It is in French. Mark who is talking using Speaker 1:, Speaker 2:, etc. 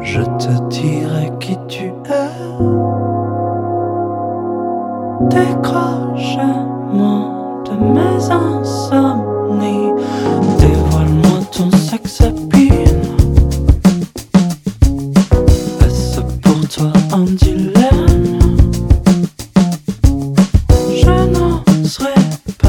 Speaker 1: je te dirai qui tu es. Décroche-moi de mes insomnies, dévoile-moi ton sex appeal. Est-ce pour toi un deal?